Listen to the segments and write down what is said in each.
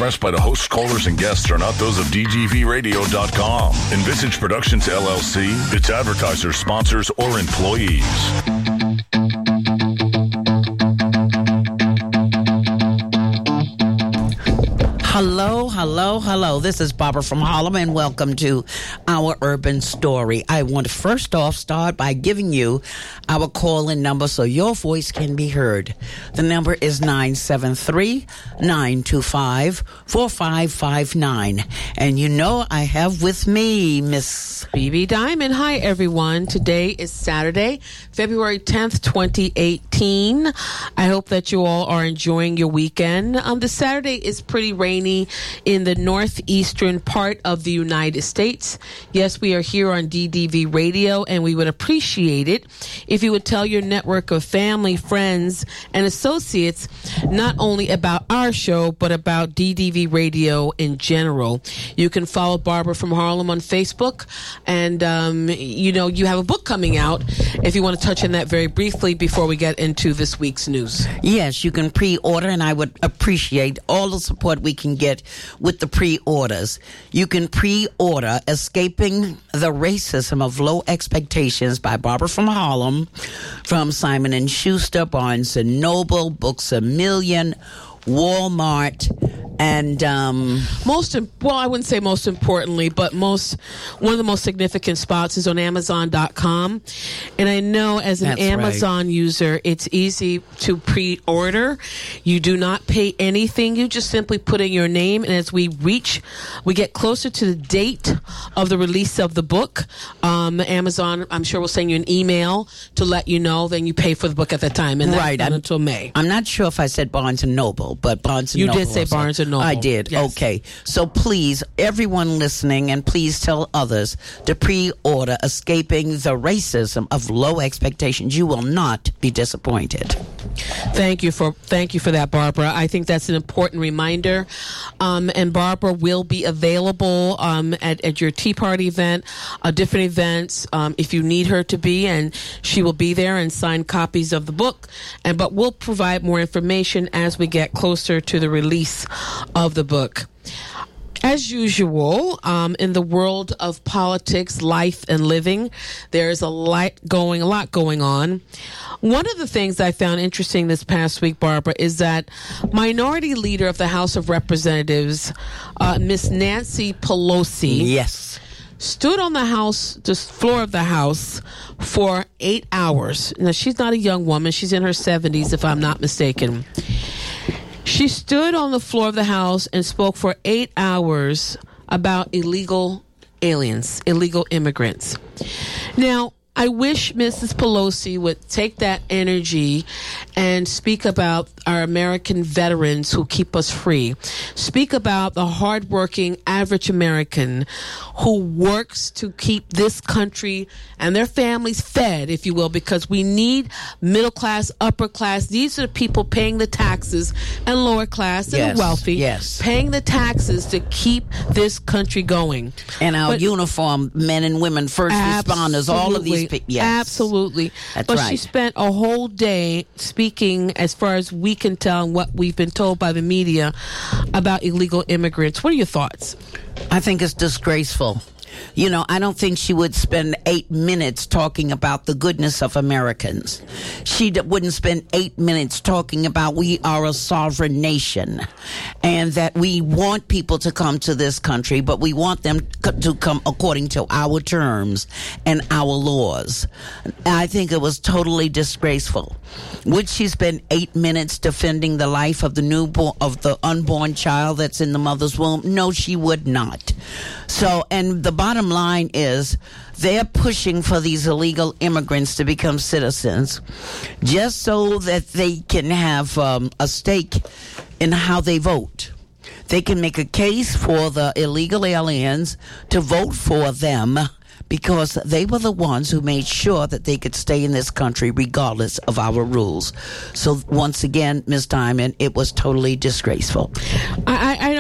expressed by the hosts, callers, and guests are not those of DDVRadio.com, Envisage Productions LLC, its advertisers, sponsors, or employees. Hello. This is Barbara from Harlem, and welcome to our Urban Story. I want to first off start by giving you our call-in number so your voice can be heard. The number is 973-925-4559. And you know I have with me Miss BB Diamond. Hi, everyone. Today is Saturday, February 10th, 2018. I hope that you all are enjoying your weekend. The Saturday is pretty rainy in the northeastern part of the United States. Yes, we are here on DDV Radio, and we would appreciate it if you would tell your network of family, friends, and associates not only about our show, but about DDV Radio in general. You can follow Barbara from Harlem on Facebook, and you have a book coming out if you want to touch on that very briefly before we get into this week's news. Yes, you can pre-order, and I would appreciate all the support we can get with the pre-orders. You can pre-order Escaping the Racism of Low Expectations by Barbara from Harlem from Simon & Schuster, Barnes & Noble, Books A Million, Walmart, and I wouldn't say most importantly, but one of the most significant spots is on Amazon.com. And I know as an Amazon user, it's easy to pre-order. You do not pay anything. You just simply put in your name, and as we get closer to the date of the release of the book, Amazon, I'm sure, will send you an email to let you know. Then you pay for the book at that time, and that's not until May. I'm not sure if I said Barnes & Noble, but Barnes & Noble. You did say Barnes & Noble. I did. Yes. Okay. So please, everyone listening, and please tell others to pre-order Escaping the Racism of Low Expectations. You will not be disappointed. Thank you for that, Barbara. I think that's an important reminder. And Barbara will be available at your Tea Party event, different events, if you need her to be, and she will be there and sign copies of the book. But we'll provide more information as we get closer to the release of the book. As usual, in the world of politics, life, and living, there's a lot going on. One of the things I found interesting this past week, Barbara, is that Minority Leader of the House of Representatives, Miss Nancy Pelosi, stood on the floor of the House for 8 hours. Now, she's not a young woman. She's in her 70s, if I'm not mistaken. She stood on the floor of the House and spoke for 8 hours about illegal aliens, illegal immigrants. Now, I wish Mrs. Pelosi would take that energy and speak about our American veterans who keep us free. Speak about the hardworking average American who works to keep this country and their families fed, if you will, because we need middle class, upper class. These are the people paying the taxes, and lower class and the wealthy, paying the taxes to keep this country going. And our uniformed men and women, first responders, all of these people. Yes. Absolutely. That's but right. She spent a whole day speaking, as far as we can tell and what we've been told by the media, about illegal immigrants. What are your thoughts? I think it's disgraceful. You know, I don't think she would spend 8 minutes talking about the goodness of Americans. She wouldn't spend 8 minutes talking about we are a sovereign nation and that we want people to come to this country, but we want them to come according to our terms and our laws. I think it was totally disgraceful. Would she spend 8 minutes defending the life of the unborn child that's in the mother's womb? No, she would not. So, and the bottom line is they're pushing for these illegal immigrants to become citizens just so that they can have a stake in how they vote. They can make a case for the illegal aliens to vote for them because they were the ones who made sure that they could stay in this country regardless of our rules. So once again, Ms. Diamond, it was totally disgraceful. I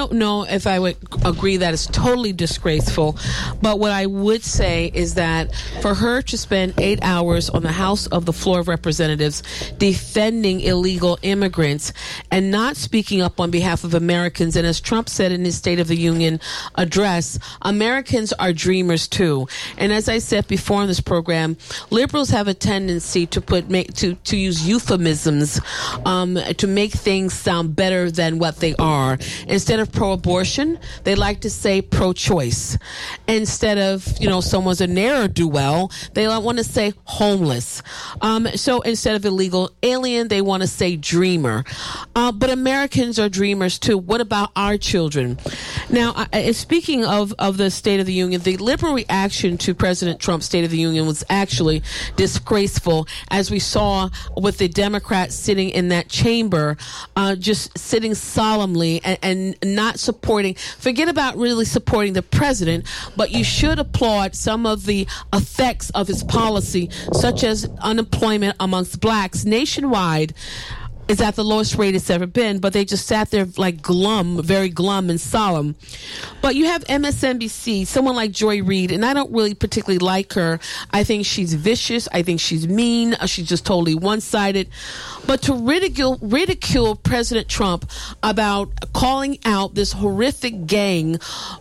don't know if I would agree that it's totally disgraceful, but what I would say is that for her to spend 8 hours on the House of the Floor of Representatives defending illegal immigrants and not speaking up on behalf of Americans, and as Trump said in his State of the Union address, Americans are dreamers too. And as I said before in this program, liberals have a tendency to use euphemisms to make things sound better than what they are. Instead of pro-abortion, they like to say pro-choice. Instead of, someone's a ne'er-do-well, they want to say homeless. So instead of illegal alien, they want to say dreamer. But Americans are dreamers too. What about our children? Now, speaking of the State of the Union, the liberal reaction to President Trump's State of the Union was actually disgraceful, as we saw with the Democrats sitting in that chamber, just sitting solemnly and not supporting. Forget about really supporting the president, but you should applaud some of the effects of his policy, such as unemployment amongst blacks nationwide is at the lowest rate it's ever been, but they just sat there like glum, very glum and solemn. But you have MSNBC, someone like Joy Reid, and I don't really particularly like her. I think she's vicious. I think she's mean. She's just totally one-sided. But to ridicule President Trump about calling out this horrific gang,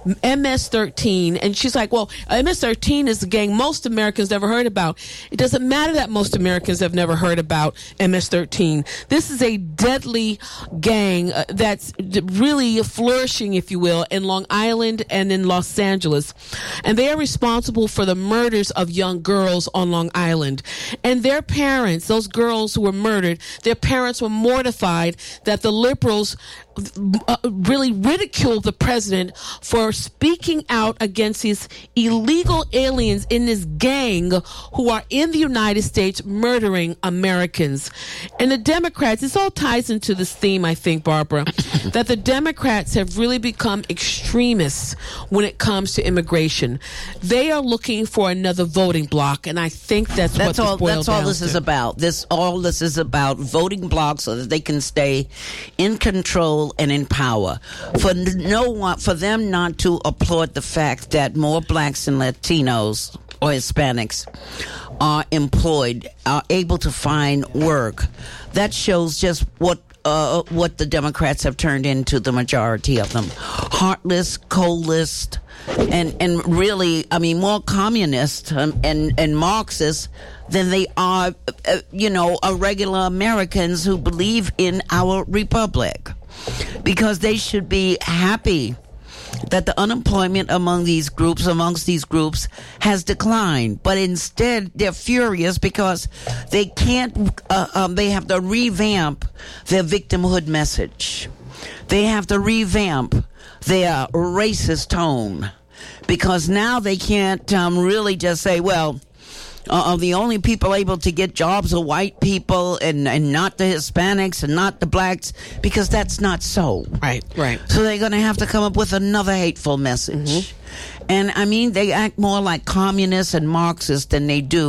MS-13, and she's like, well, MS-13 is the gang most Americans never heard about. It doesn't matter that most Americans have never heard about MS-13. This is a deadly gang that's really flourishing, if you will, in Long Island and in Los Angeles. And they are responsible for the murders of young girls on Long Island. And their parents, those girls who were murdered, their parents were mortified that the liberals really ridiculed the president for speaking out against these illegal aliens in this gang who are in the United States murdering Americans. And the Democrats, this all ties into this theme, I think, Barbara, that the Democrats have really become extremists when it comes to immigration. They are looking for another voting bloc, and I think that's what this boils down to. This is about. All this is about voting blocks so that they can stay in control and in power. For them not to applaud the fact that more blacks and Latinos or Hispanics are employed, are able to find work, that shows just what the Democrats have turned into, the majority of them. Heartless, coldless, and really, more communist and Marxist than they are, regular Americans who believe in our republic. Because they should be happy that the unemployment amongst these groups has declined. But instead, they're furious because they can't, they have to revamp their victimhood message. They have to revamp their racist tone. Because now they can't really just say, well, the only people able to get jobs are white people and not the Hispanics and not the blacks, because that's not so. Right. So they're going to have to come up with another hateful message. Mm-hmm. And they act more like communists and Marxists than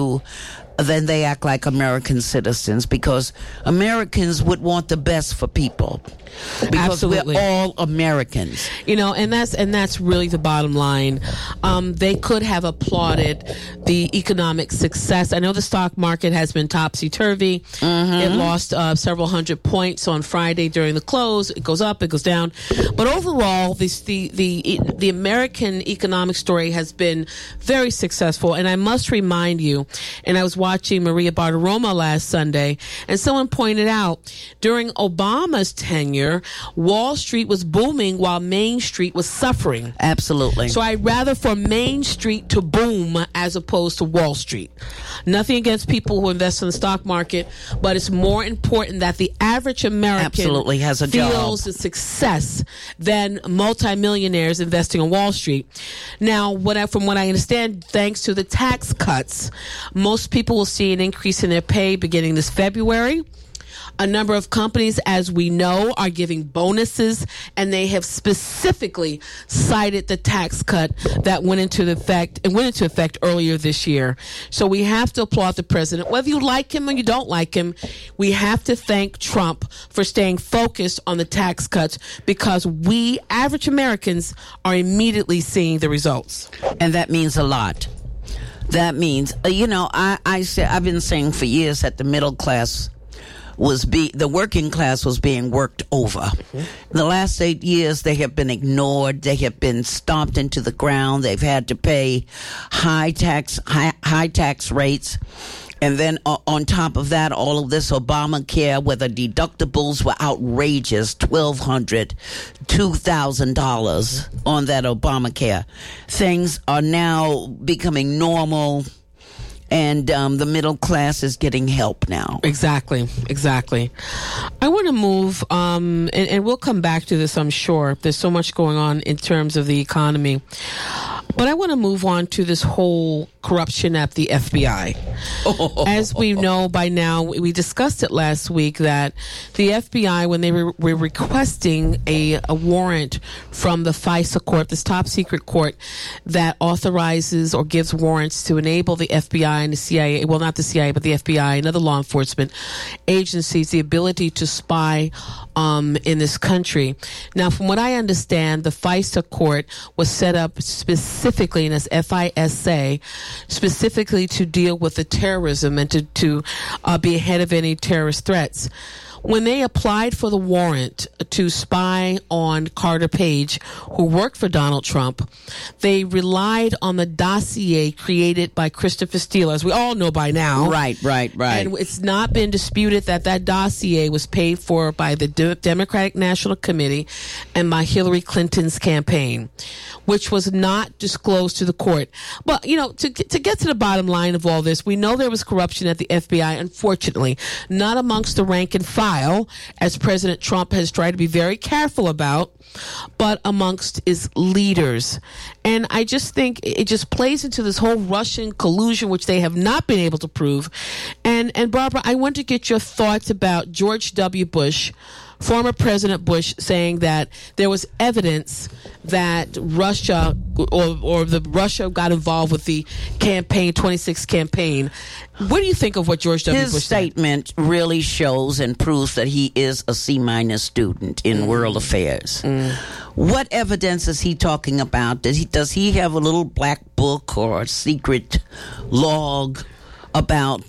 they act like American citizens, because Americans would want the best for people. Because Absolutely. We're all Americans. And that's really the bottom line. They could have applauded the economic success. I know the stock market has been topsy-turvy. Mm-hmm. It lost several hundred points on Friday during the close. It goes up, it goes down. But overall, the American economic story has been very successful. And I must remind you, and I was watching Maria Bartiromo last Sunday, and someone pointed out during Obama's tenure, Wall Street was booming while Main Street was suffering. Absolutely. So I'd rather for Main Street to boom as opposed to Wall Street. Nothing against people who invest in the stock market, but it's more important that the average American absolutely has a feels job. The success than multimillionaires investing on Wall Street. Now, from what I understand, thanks to the tax cuts, most people will see an increase in their pay beginning this February. A number of companies, as we know, are giving bonuses, and they have specifically cited the tax cut that went into effect earlier this year. So we have to applaud the president. Whether you like him or you don't like him, we have to thank Trump for staying focused on the tax cuts, because we, average Americans, are immediately seeing the results. And that means a lot. That means, I've been saying for years that the middle class the working class was being worked over. Mm-hmm. The last 8 years, they have been ignored. They have been stomped into the ground. They've had to pay high tax rates. And then on top of that, all of this Obamacare, where the deductibles were outrageous, $1,200, $2,000 on that Obamacare. Things are now becoming normal, and the middle class is getting help now. Exactly. I want to move, and we'll come back to this, I'm sure. There's so much going on in terms of the economy. But I want to move on to this whole corruption at the FBI. As we know by now, we discussed it last week, that the FBI, when they were requesting a warrant from the FISA court, this top secret court that authorizes or gives warrants to enable the FBI and the CIA, well, not the CIA, but the FBI and other law enforcement agencies, the ability to spy in this country. Now, from what I understand, the FISA court was set up specifically, and as FISA, specifically to deal with the terrorism and to be ahead of any terrorist threats. When they applied for the warrant to spy on Carter Page, who worked for Donald Trump, they relied on the dossier created by Christopher Steele, as we all know by now. Right. And it's not been disputed that dossier was paid for by the Democratic National Committee and by Hillary Clinton's campaign, which was not disclosed to the court. But, to get to the bottom line of all this, we know there was corruption at the FBI, unfortunately, not amongst the rank and file, as President Trump has tried to be very careful about, but amongst his leaders. And I just think it just plays into this whole Russian collusion, which they have not been able to prove. And Barbara, I want to get your thoughts about George W. Bush, former President Bush, saying that there was evidence that Russia Russia got involved with the 26 campaign. What do you think of what George W. Bush said? His statement really shows and proves that he is a C- student in world affairs. What evidence is he talking about? Does he have a little black book or a secret log about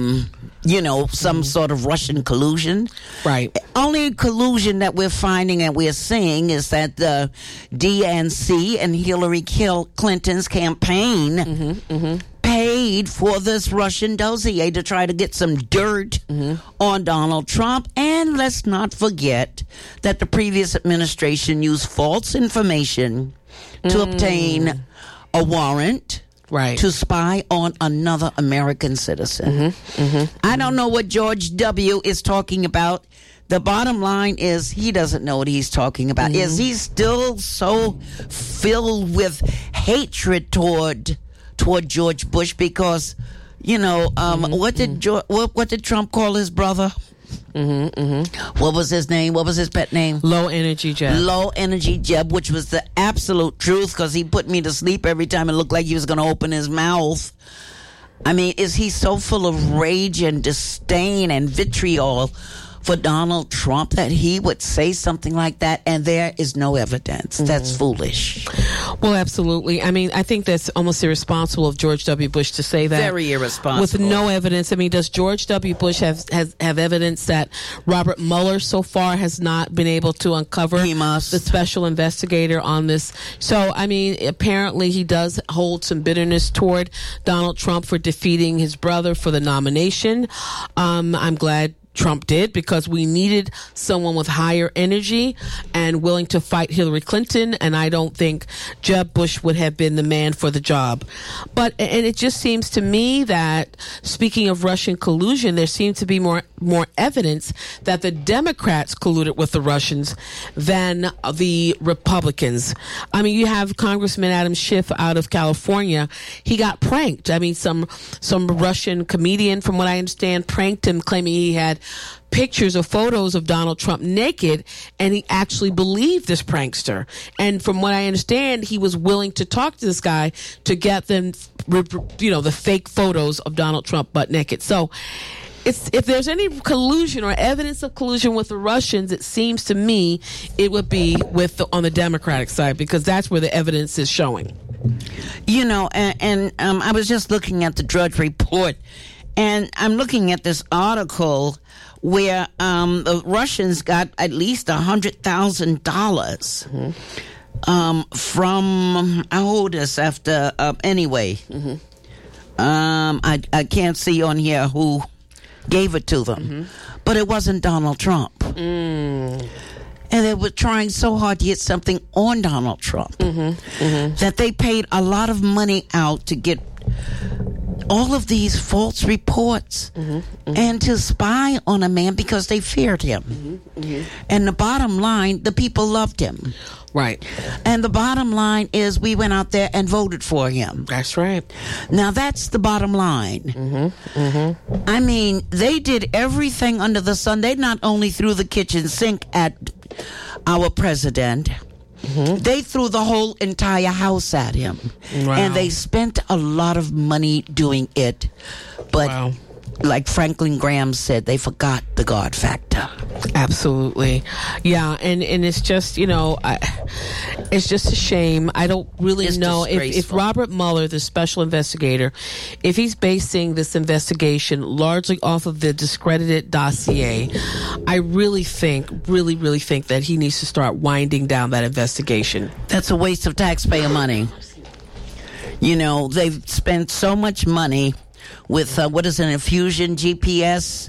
some sort of Russian collusion? Right. Only collusion that we're finding and we're seeing is that the DNC and Hillary Clinton's campaign paid for this Russian dossier to try to get some dirt on Donald Trump. And let's not forget that the previous administration used false information to obtain a warrant. Right. To spy on another American citizen. I don't know what George W. is talking about. The bottom line is he doesn't know what he's talking about. Is he still so filled with hatred toward George Bush? Because, what did Trump call his brother? What was his name? What was his pet name? Low Energy Jeb. Low Energy Jeb, which was the absolute truth, because he put me to sleep every time it looked like he was going to open his mouth. I mean, is he so full of rage and disdain and vitriol for Donald Trump that he would say something like that, and there is no evidence? That's foolish. Well, absolutely. I mean, I think that's almost irresponsible of George W. Bush to say that. Very irresponsible. With no evidence. I mean, does George W. Bush have evidence that Robert Mueller so far has not been able to uncover? He must. The special investigator on this. So, I mean, apparently he does hold some bitterness toward Donald Trump for defeating his brother for the nomination. I'm glad Trump did, because we needed someone with higher energy and willing to fight Hillary Clinton, and I don't think Jeb Bush would have been the man for the job. And it just seems to me that, speaking of Russian collusion, there seems to be more evidence that the Democrats colluded with the Russians than the Republicans. I mean, you have Congressman Adam Schiff out of California. He got pranked. I mean, some Russian comedian, from what I understand, pranked him, claiming he had pictures or photos of Donald Trump naked, and he actually believed this prankster. And from what I understand, he was willing to talk to this guy to get them, the fake photos of Donald Trump butt naked. So if there's any collusion or evidence of collusion with the Russians, it seems to me it would be on the Democratic side, because that's where the evidence is showing. I was just looking at the Drudge Report, and I'm looking at this article where the Russians got at least $100,000 from, I hold this after, anyway. I can't see on here who gave it to them, but it wasn't Donald Trump. And they were trying so hard to get something on Donald Trump that they paid a lot of money out to get all of these false reports and to spy on a man because they feared him. And the bottom line, the people loved him. Right. And the bottom line is we went out there and voted for him. That's right. Now, that's the bottom line. I mean, they did everything under the sun. They not only threw the kitchen sink at our president, they threw the whole entire house at him. Wow. And they spent a lot of money doing it. But like Franklin Graham said, they forgot the God factor. Absolutely. Yeah, and it's just, it's just a shame. I don't really know if Robert Mueller, the special investigator, if he's basing this investigation largely off of the discredited dossier, I really think that he needs to start winding down that investigation. That's a waste of taxpayer money. They've spent so much money with what is an infusion GPS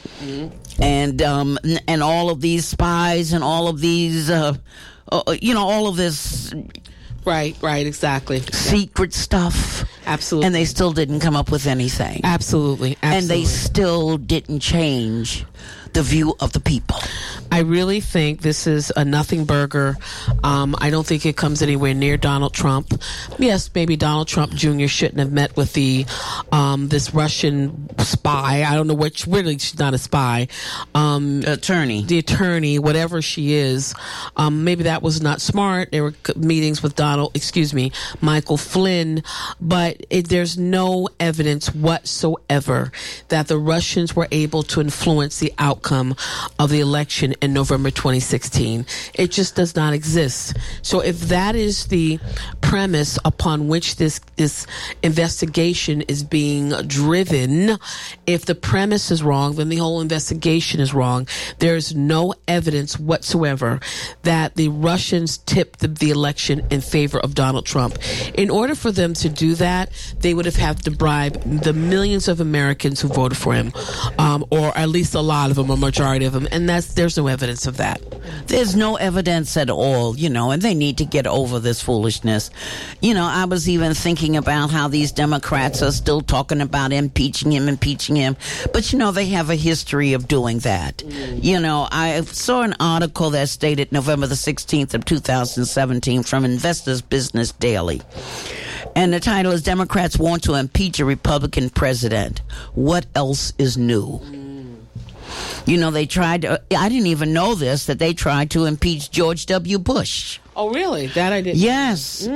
and all of these spies and all of these all of this right exactly secret stuff. Absolutely. And they still didn't come up with anything. Absolutely. And they still didn't change the view of the people. I really think this is a nothing burger. I don't think it comes anywhere near Donald Trump. Yes, maybe Donald Trump Jr. shouldn't have met with this Russian spy. I don't know which. Really, she's not a spy. Attorney. The attorney, whatever she is. Maybe that was not smart. There were meetings with Michael Flynn, but there's no evidence whatsoever that the Russians were able to influence the outcome of the election in November 2016. It just does not exist. So if that is the premise upon which this investigation is being driven, if the premise is wrong, then the whole investigation is wrong. There's no evidence whatsoever that the Russians tipped the election in favor of Donald Trump. In order for them to do that, they would have had to bribe the millions of Americans who voted for him, or at least a lot of them, a majority of them, and there's no evidence of that. There's no evidence at all, and they need to get over this foolishness. I was even thinking about how these Democrats are still talking about impeaching him, but they have a history of doing that. I saw an article that stated November the 16th of 2017 from Investors Business Daily. And the title is Democrats Want to Impeach a Republican President. What else is new? They tried to, I didn't even know this, that they tried to impeach George W. Bush. Oh, really? That I didn't. Yes.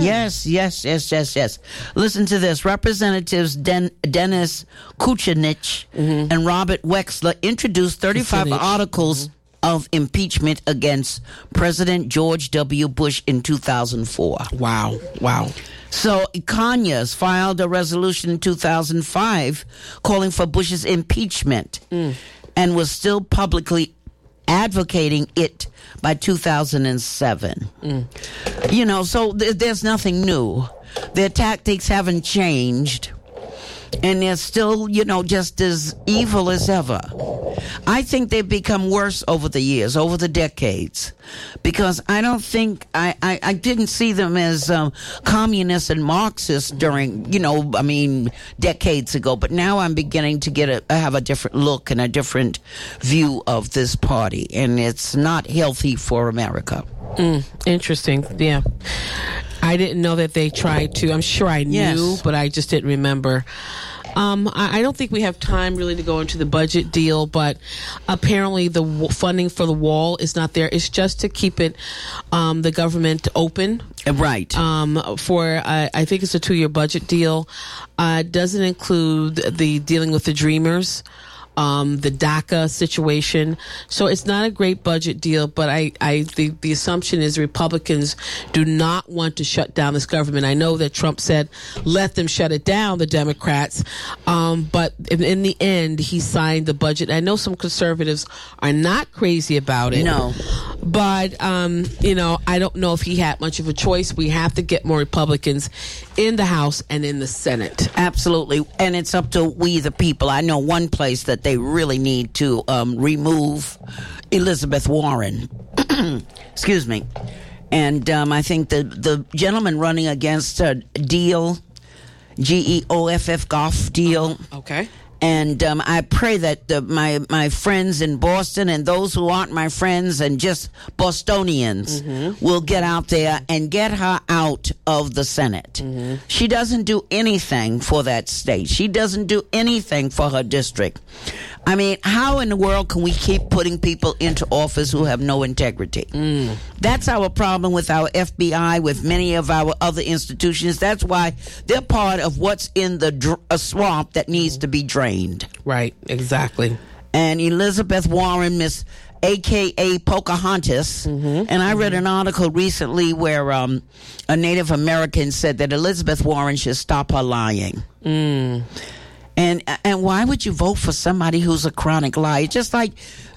Listen to this. Representatives Dennis Kucinich and Robert Wexler introduced 35 articles of impeachment against President George W. Bush in 2004. Wow. So Conyers filed a resolution in 2005 calling for Bush's impeachment and was still publicly advocating it by 2007. So there's nothing new. Their tactics haven't changed. And they're still, just as evil as ever. I think they've become worse over the years, over the decades. Because I don't think, I didn't see them as communists and Marxists during, decades ago. But now I'm beginning to have a different look and a different view of this party. And it's not healthy for America. Interesting. Yeah. I didn't know that they tried to. I'm sure I knew, but I just didn't remember I don't think we have time really to go into the budget deal, but apparently the funding for the wall is not there. It's just to keep it, the government open. Right. I think it's a 2-year budget deal. It doesn't include the dealing with the Dreamers. The DACA situation. So it's not a great budget deal, but the assumption is Republicans do not want to shut down this government. I know that Trump said, let them shut it down, the Democrats. But in the end, he signed the budget. I know some conservatives are not crazy about it. No. But, I don't know if he had much of a choice. We have to get more Republicans in the House and in the Senate. Absolutely. And it's up to we, the people. I know one place that they really need to remove Elizabeth Warren. Excuse me. And I think the gentleman running against Deal, Geoff, Goff Deal. Okay. And I pray that my friends in Boston and those who aren't my friends and just Bostonians will get out there and get her out of the Senate. She doesn't do anything for that state. She doesn't do anything for her district. I mean, how in the world can we keep putting people into office who have no integrity? That's our problem with our FBI, with many of our other institutions. That's why they're part of what's in the swamp that needs to be drained. Right, exactly. And Elizabeth Warren, Miss AKA Pocahontas, and I read an article recently where a Native American said that Elizabeth Warren should stop her lying. And why would you vote for somebody who's a chronic liar? Just like,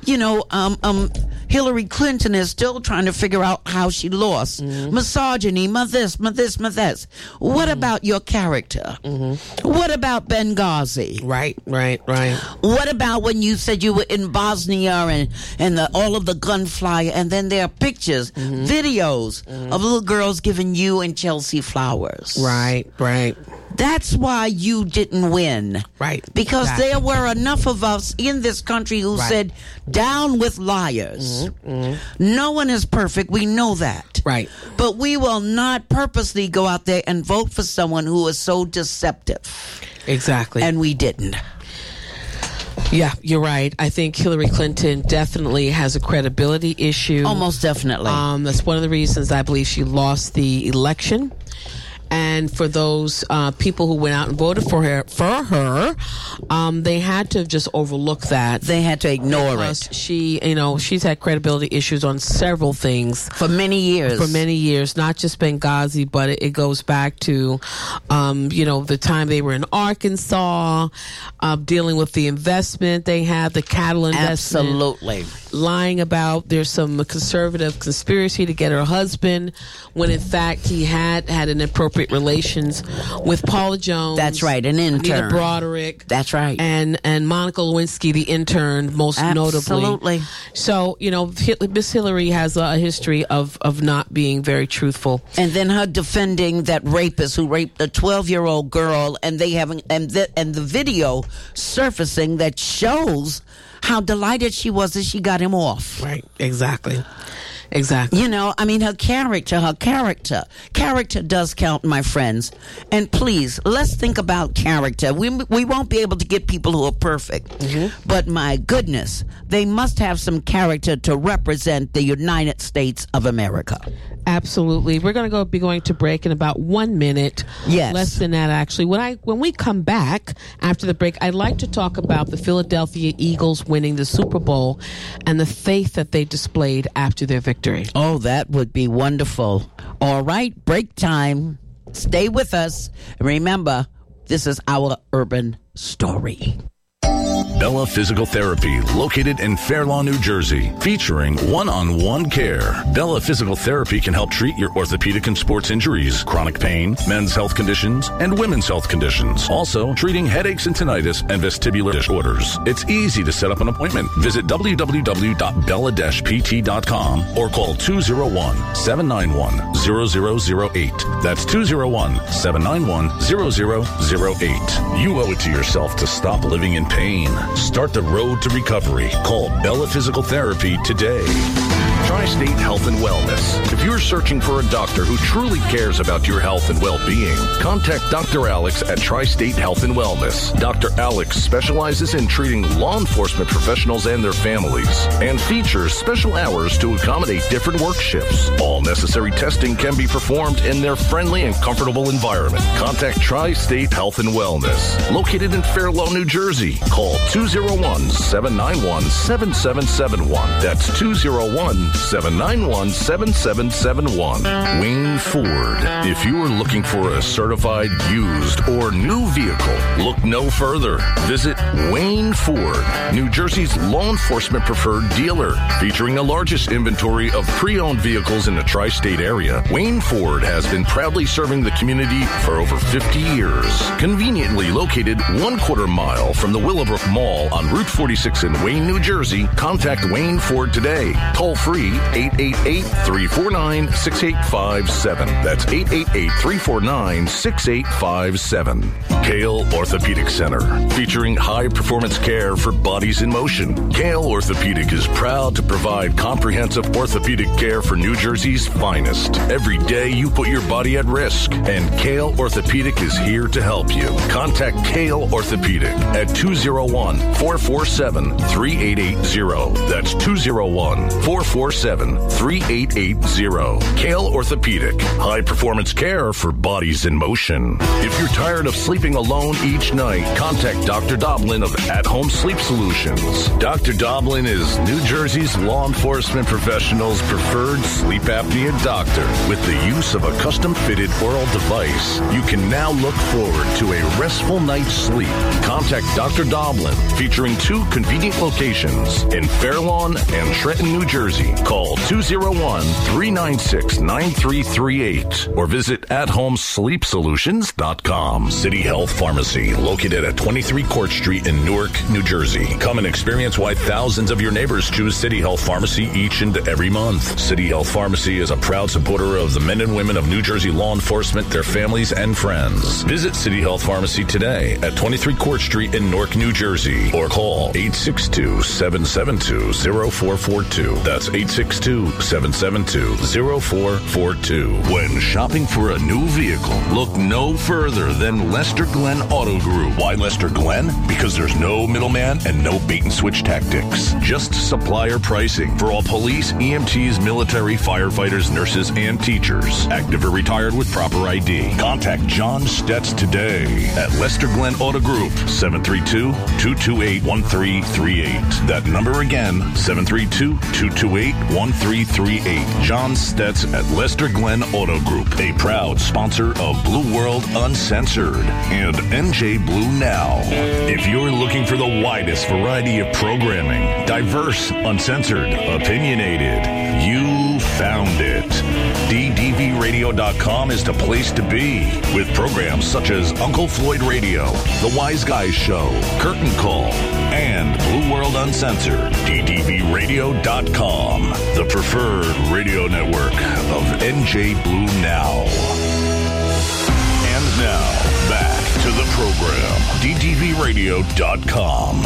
Hillary Clinton is still trying to figure out how she lost. Misogyny, my this. What about your character? What about Benghazi? Right. What about when you said you were in Bosnia and all of the gunfire, and then there are pictures, videos of little girls giving you and Chelsea flowers? Right. That's why you didn't win. Right. Because there were enough of us in this country who said, down with liars. No one is perfect. We know that. Right. But we will not purposely go out there and vote for someone who is so deceptive. Exactly. And we didn't. Yeah, you're right. I think Hillary Clinton definitely has a credibility issue. Almost definitely. That's one of the reasons I believe she lost the election. And for those people who went out and voted for her, they had to just overlook that. They had to ignore it. She's had credibility issues on several things for many years. Not just Benghazi, but it goes back to, the time they were in Arkansas, dealing with the investment they had, the cattle investment. Absolutely. Lying about there's some conservative conspiracy to get her husband, when in fact he had inappropriate relations with Paula Jones. That's right, an intern. Anita Broderick. That's right. And Monica Lewinsky, the intern, most notably. Absolutely. So, Miss Hillary has a history of not being very truthful. And then her defending that rapist who raped a 12-year-old girl, and the video surfacing that shows how delighted she was that she got him off. Right, exactly. Her character does count, my friends. And please, let's think about character. We won't be able to get people who are perfect. But my goodness, they must have some character to represent the United States of America. Absolutely. We're going to be going to break in about 1 minute. Yes. Less than that, actually. When we come back after the break, I'd like to talk about the Philadelphia Eagles winning the Super Bowl and the faith that they displayed after their victory. Oh, that would be wonderful. All right, break time. Stay with us. Remember, this is our urban story. Bella Physical Therapy, located in Fair Lawn, New Jersey, featuring one-on-one care. Bella Physical Therapy can help treat your orthopedic and sports injuries, chronic pain, men's health conditions, and women's health conditions. Also, treating headaches and tinnitus and vestibular disorders. It's easy to set up an appointment. Visit www.bella-pt.com or call 201-791-0008. That's 201-791-0008. You owe it to yourself to stop living in pain. Start the road to recovery. Call Bella Physical Therapy today. Tri-State Health and Wellness. If you're searching for a doctor who truly cares about your health and well-being, contact Dr. Alex at Tri-State Health and Wellness. Dr. Alex specializes in treating law enforcement professionals and their families and features special hours to accommodate different work shifts. All necessary testing can be performed in their friendly and comfortable environment. Contact Tri-State Health and Wellness, located in Fair Lawn, New Jersey. Call 201-791-7771. That's 201-791-7771. Wayne Ford. If you are looking for a certified used or new vehicle, look no further. Visit Wayne Ford, New Jersey's law enforcement preferred dealer. Featuring the largest inventory of pre-owned vehicles in the tri-state area, Wayne Ford has been proudly serving the community for over 50 years. Conveniently located 1/4 mile from the Willowbrook Mall on Route 46 in Wayne, New Jersey, contact Wayne Ford today. Toll free 888-349-6857. That's 888-349-6857. Kale Orthopedic Center, featuring high-performance care for bodies in motion. Kale Orthopedic is proud to provide comprehensive orthopedic care for New Jersey's finest. Every day you put your body at risk, and Kale Orthopedic is here to help you. Contact Kale Orthopedic at 201-447-3880. That's 201-447-3880. Kale Orthopedic, high-performance care for bodies in motion. If you're tired of sleeping alone each night, contact Dr. Doblin of At Home Sleep Solutions. Dr. Doblin is New Jersey's law enforcement professionals' preferred sleep apnea doctor. With the use of a custom-fitted oral device, you can now look forward to a restful night's sleep. Contact Dr. Doblin, featuring 2 convenient locations in Fair Lawn and Trenton, New Jersey. Call 201-396-9338 or visit athomesleepsolutions.com. City Health Pharmacy, located at 23 Court Street in Newark, New Jersey. Come and experience why thousands of your neighbors choose City Health Pharmacy each and every month. City Health Pharmacy is a proud supporter of the men and women of New Jersey law enforcement, their families, and friends. Visit City Health Pharmacy today at 23 Court Street in Newark, New Jersey, or call 862-772-0442. That's 862-772-0442. When shopping for a new vehicle, look no further than Lester Glenn Auto Group. Why Lester Glenn? Because there's no middleman and no bait and switch tactics. Just supplier pricing for all police, EMTs, military, firefighters, nurses, and teachers. Active or retired with proper ID. Contact John Stetz today at Lester Glenn Auto Group, 732-228-1338. That number again, 732-228-1338. John Stetz at Lester Glenn Auto Group, a proud sponsor of Blue World Uncensored and NJ Blue Now. If you're looking for the widest variety of programming, diverse, uncensored, opinionated, you found it. DDVRadio.com is the place to be, with programs such as Uncle Floyd Radio, The Wise Guys Show, Curtain Call, and Blue World Uncensored. DDVRadio.com, the preferred radio network of NJ Blue Now. And now, back to the program. DDVRadio.com.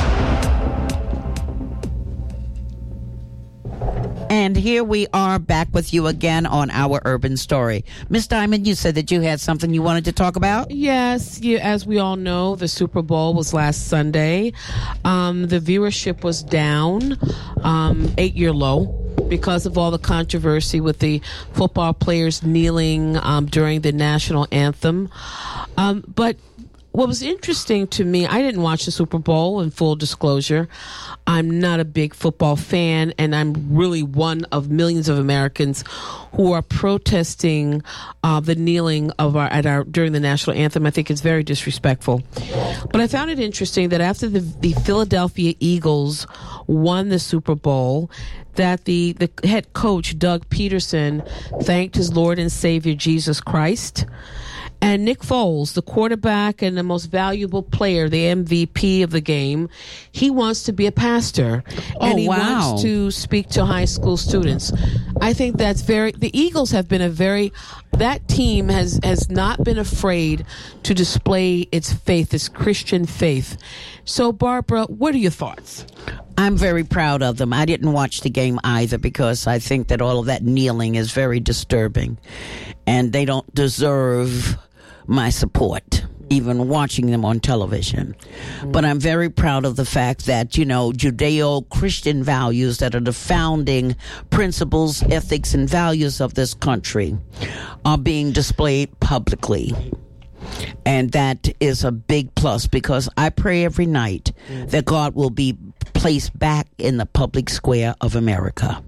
And here we are back with you again on our Urban Story. Miss Diamond, you said that you had something you wanted to talk about? Yes, as we all know, the Super Bowl was last Sunday. The viewership was down, 8-year low, because of all the controversy with the football players kneeling during the national anthem. But what was interesting to me, I didn't watch the Super Bowl, in full disclosure. I'm not a big football fan, and I'm really one of millions of Americans who are protesting the kneeling of during the national anthem. I think it's very disrespectful. But I found it interesting that after the Philadelphia Eagles won the Super Bowl, that the head coach, Doug Peterson, thanked his Lord and Savior, Jesus Christ. And Nick Foles, the quarterback and the most valuable player, the MVP of the game, he wants to be a pastor. And he wants to speak to high school students. I think that's the Eagles have been that team has not been afraid to display its faith, its Christian faith. So, Barbara, what are your thoughts? I'm very proud of them. I didn't watch the game either because I think that all of that kneeling is very disturbing and they don't deserve my support, even watching them on television. But I'm very proud of the fact that, Judeo-Christian values that are the founding principles, ethics, and values of this country are being displayed publicly. And that is a big plus because I pray every night that God will be placed back in the public square of America.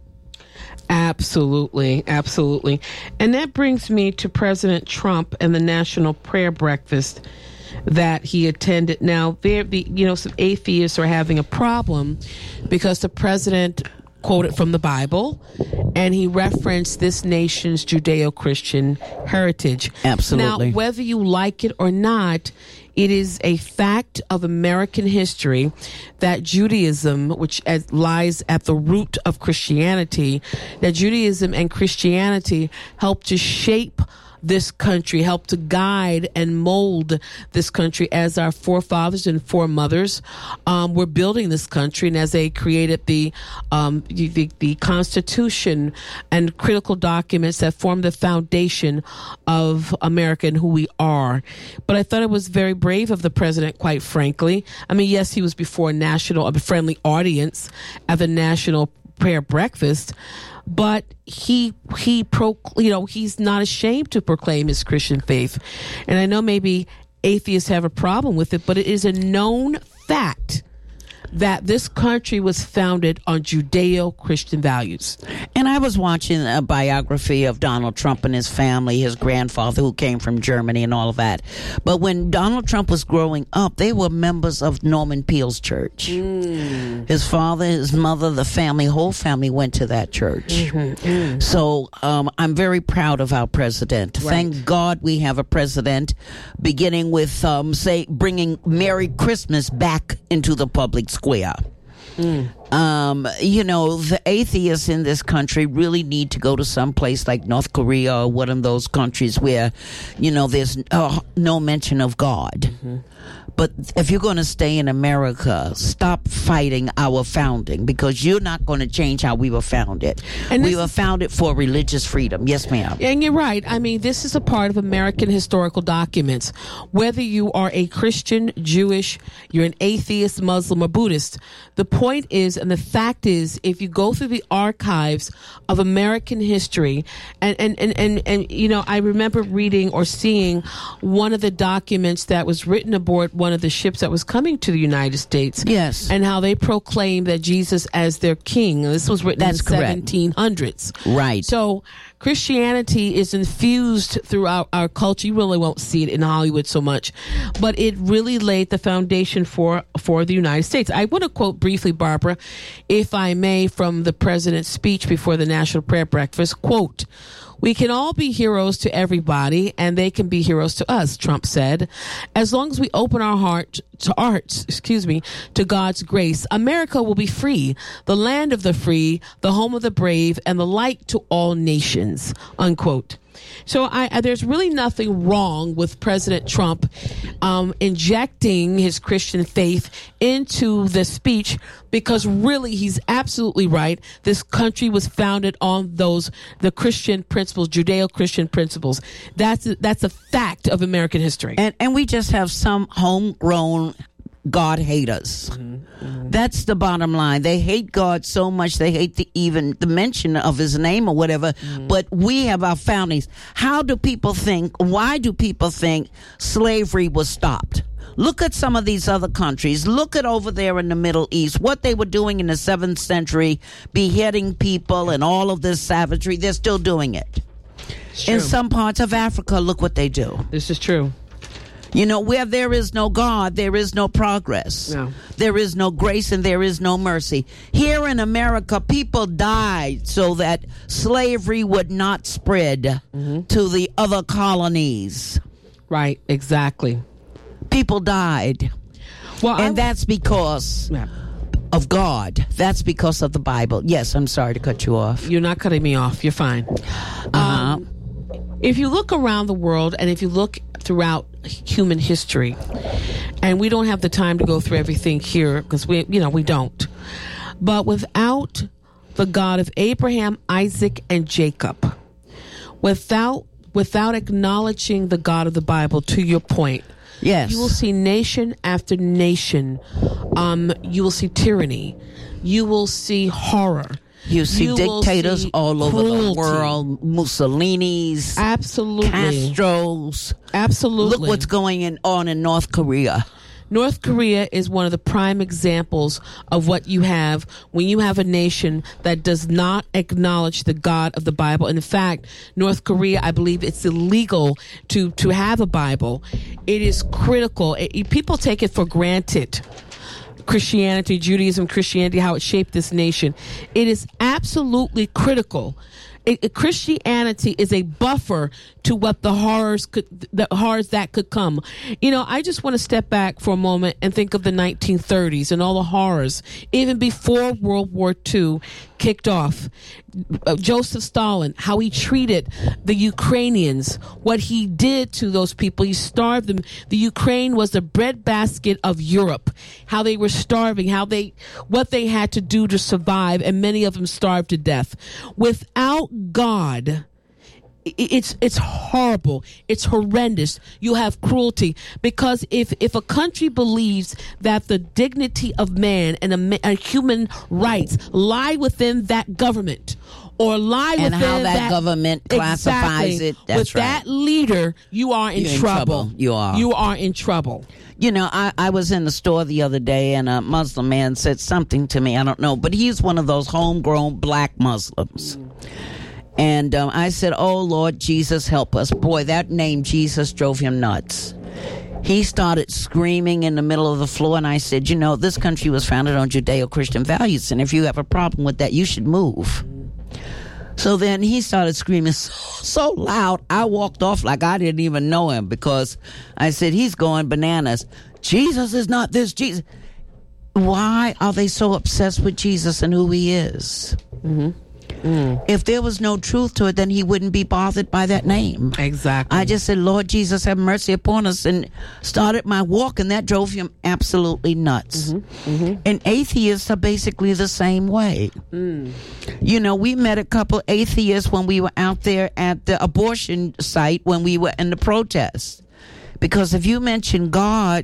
Absolutely, absolutely. And that brings me to President Trump and the National Prayer Breakfast that he attended. Now, some atheists are having a problem because the president quoted from the Bible, and he referenced this nation's Judeo-Christian heritage. Absolutely. Now, whether you like it or not, it is a fact of American history that Judaism, which lies at the root of Christianity, that Judaism and Christianity helped to shape this country, helped to guide and mold this country as our forefathers and foremothers were building this country, and as they created the Constitution and critical documents that form the foundation of America and who we are. But I thought it was very brave of the president, quite frankly. I mean, yes, he was before a friendly audience at the National Prayer Breakfast, but he's not ashamed to proclaim his Christian faith. And I know maybe atheists have a problem with it, but it is a known fact that this country was founded on Judeo-Christian values. And I was watching a biography of Donald Trump and his family, his grandfather who came from Germany and all of that. But when Donald Trump was growing up, they were members of Norman Peale's church. His father, his mother, the whole family went to that church. So I'm very proud of our president. Right. Thank God we have a president, beginning with, bringing Merry Christmas back into the public square. The atheists in this country really need to go to some place like North Korea or one of those countries where, there's no mention of God. But if you're going to stay in America, stop fighting our founding, because you're not going to change how we were founded. And we were founded for religious freedom. Yes, ma'am. And you're right. I mean, this is a part of American historical documents. Whether you are a Christian, Jewish, you're an atheist, Muslim, or Buddhist, the point is, and the fact is, if you go through the archives of American history, and I remember reading or seeing one of the documents that was written aboard one of the ships that was coming to the United States. Yes. And how they proclaimed that Jesus as their king. This was written in the 1700s. Right. So Christianity is infused throughout our culture. You really won't see it in Hollywood so much, but it really laid the foundation for the United States. I want to quote briefly, Barbara, if I may, from the president's speech before the National Prayer Breakfast. Quote, "We can all be heroes to everybody, and they can be heroes to us," Trump said. "As long as we open our hearts to God's grace, America will be free, the land of the free, the home of the brave, and the light to all nations," unquote. So there's really nothing wrong with President Trump injecting his Christian faith into the speech, because really he's absolutely right. This country was founded on the Christian principles, Judeo-Christian principles. That's a fact of American history. And we just have some homegrown God haters. That's the bottom line. They hate God so much they hate even the mention of his name or whatever. But we have our foundings. Why do people think slavery was stopped? Look at some of these other countries. Look at over there in the Middle East, what they were doing in the 7th century, beheading people and all of this savagery. They're still doing it. In some parts of Africa, look what they do. This is true. Where there is no God, there is no progress. No. There is no grace and there is no mercy. Here in America, people died so that slavery would not spread to the other colonies. Right, exactly. People died. Well, and that's because of God. That's because of the Bible. Yes, I'm sorry to cut you off. You're not cutting me off. You're fine. If you look around the world and if you look throughout human history, and we don't have the time to go through everything here because we don't. But without the God of Abraham, Isaac, and Jacob, without acknowledging the God of the Bible, to your point, yes, you will see nation after nation. You will see tyranny. You will see horror. You see dictators all over the world. Mussolini's. Absolutely. Castro's. Absolutely. Look what's going on in North Korea. North Korea is one of the prime examples of what you have when you have a nation that does not acknowledge the God of the Bible. And in fact, North Korea, I believe it's illegal to have a Bible. It is critical. People take it for granted. Christianity, Judaism, Christianity, how it shaped this nation. It is absolutely critical. Christianity is a buffer to what the horrors that could come. I just want to step back for a moment and think of the 1930s and all the horrors, even before World War II kicked off. Joseph Stalin, how he treated the Ukrainians, what he did to those people. He starved them. The Ukraine was the breadbasket of Europe. How they were starving, what they had to do to survive, and many of them starved to death. Without God, it's horrible. It's horrendous. You have cruelty, because if a country believes that the dignity of man and a human rights lie within that government, or lie and within how that government classifies it, that's with that leader, you are in trouble. You are in trouble. I was in the store the other day, and a Muslim man said something to me. I don't know, but he's one of those homegrown black Muslims. And I said, "Oh, Lord Jesus, help us." Boy, that name Jesus drove him nuts. He started screaming in the middle of the floor, and I said, this country was founded on Judeo-Christian values, and if you have a problem with that, you should move. So then he started screaming so loud, I walked off like I didn't even know him, because I said, he's going bananas. Jesus is not this Jesus. Why are they so obsessed with Jesus and who he is? Mm-hmm. If there was no truth to it, then he wouldn't be bothered by that name. Exactly. I just said, Lord Jesus, have mercy upon us, and started my walk, and that drove him absolutely nuts. Mm-hmm. Mm-hmm. And atheists are basically the same way. We met a couple atheists when we were out there at the abortion site when we were in the protest. Because if you mention God,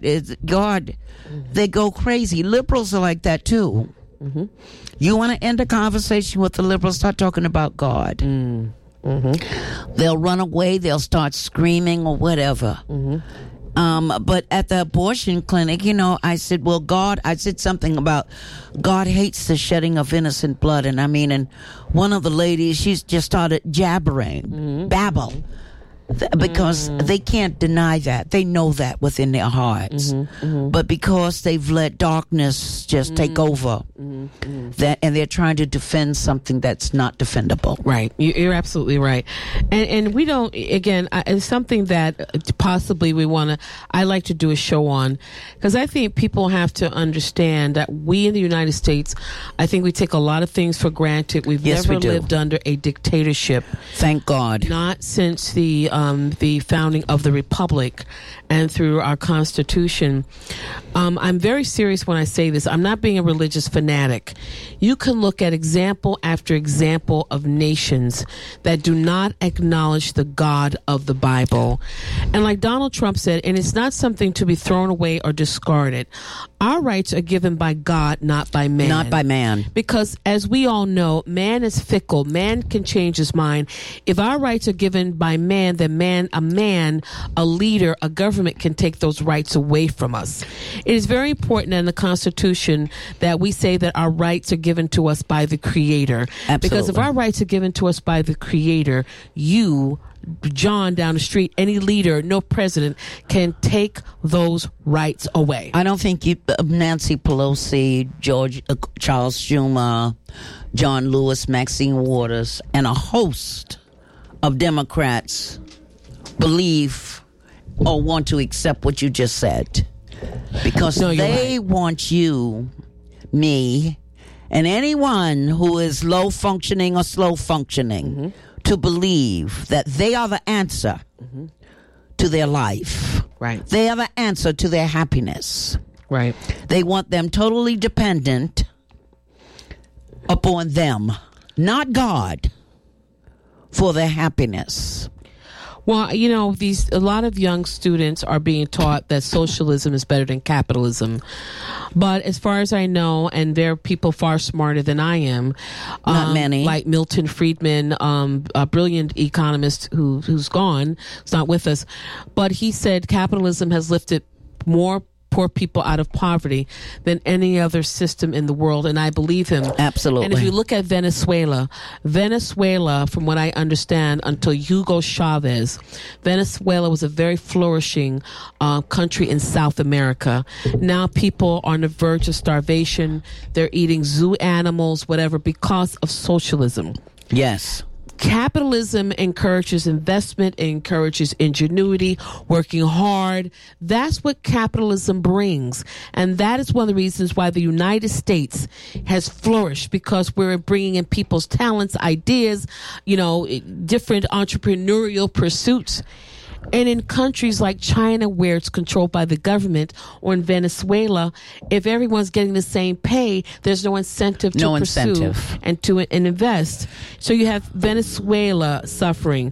they go crazy. Liberals are like that too. Mm-hmm. You want to end a conversation with the liberals, start talking about God. Mm-hmm. They'll run away, they'll start screaming or whatever. Mm-hmm. But at the abortion clinic, I said, I said something about God hates the shedding of innocent blood. And one of the ladies, she's just started jabbering, babble. Because they can't deny that. They know that within their hearts. But because they've let darkness just take over, that, and they're trying to defend something that's not defendable. Right. You're absolutely right. And we don't, again, it's something that possibly I like to do a show on, because I think people have to understand that we in the United States, I think we take a lot of things for granted. We've never lived under a dictatorship. Thank God. Not since the founding of the Republic and through our Constitution. I'm very serious when I say this. I'm not being a religious fanatic. You can look at example after example of nations that do not acknowledge the God of the Bible. And like Donald Trump said, and it's not something to be thrown away or discarded. Our rights are given by God, not by man. Not by man. Because as we all know, man is fickle. Man can change his mind. If our rights are given by man, then a leader, a government can take those rights away from us. It is very important in the Constitution that we say that our rights are given to us by the Creator. Absolutely. Because if our rights are given to us by the Creator, John down the street, any leader, no president can take those rights away. I don't think Nancy Pelosi, Charles Schumer, John Lewis, Maxine Waters, and a host of Democrats believe or want to accept what you just said, because they want you me, and anyone who is low functioning or slow functioning to believe that they are the answer to their life. Right. They are the answer to their happiness. Right. They want them totally dependent upon them, not God, for their happiness. Well, you know, a lot of young students are being taught that socialism is better than capitalism. But as far as I know, and there are people far smarter than I am, not many, like Milton Friedman, a brilliant economist who's gone, is not with us, but he said capitalism has lifted more poor people out of poverty than any other system in the world, and I believe him. Absolutely. And if you look at Venezuela, from what I understand, until Hugo Chavez, Venezuela was a very flourishing country in South America. Now people are on the verge of starvation. They're eating zoo animals, whatever, because of socialism. Yes. Capitalism encourages investment, it encourages ingenuity, working hard. That's what capitalism brings. And that is one of the reasons why the United States has flourished, because we're bringing in people's talents, ideas, you know, different entrepreneurial pursuits. And in countries like China, where it's controlled by the government, or in Venezuela, if everyone's getting the same pay, there's no incentive to pursue and to invest. So you have Venezuela suffering.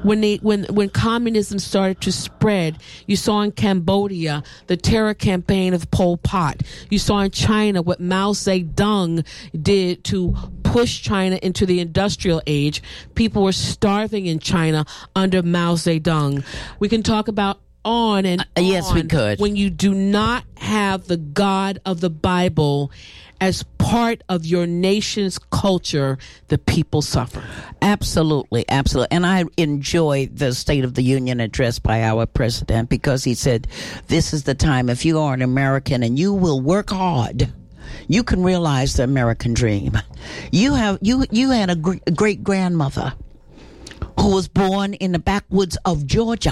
When communism started to spread, you saw in Cambodia the terror campaign of Pol Pot. You saw in China what Mao Zedong did to push China into the industrial age. People were starving in China under Mao Zedong. We can talk about on and on. Yes, we could. When you do not have the God of the Bible as part of your nation's culture, the people suffer. Absolutely, absolutely. And I enjoy the State of the Union address by our president, because he said, this is the time, if you are an American and you will work hard, you can realize the American dream. You had a great grandmother who was born in the backwoods of Georgia,